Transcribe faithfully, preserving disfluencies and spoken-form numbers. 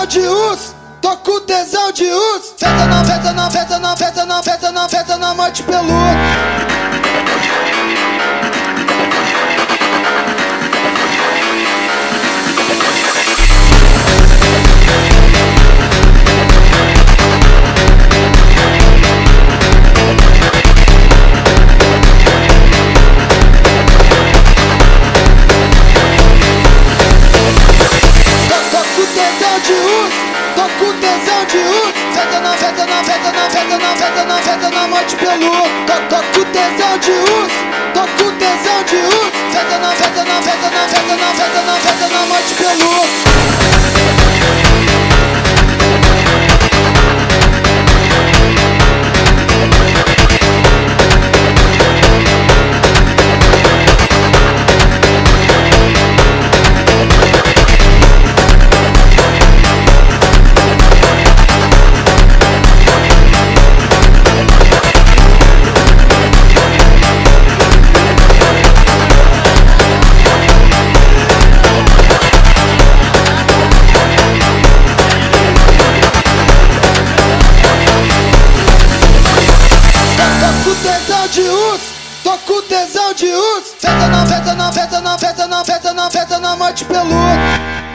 tesão de urso, tô com tesão de urso. Feta na feta na feta na feta na feta na feta na morte peluda. Tô com tesão de urso, feta na feta na feta na feta na feta na feta na morte peluda. Tô, tô com tesão de urso, tô com tesão de urso. Feta na feta na feta na feta na feta na feta na morte peluda. Tô com tesão de urso, feta na feta na feta na feta na feta na feta na morte peluda.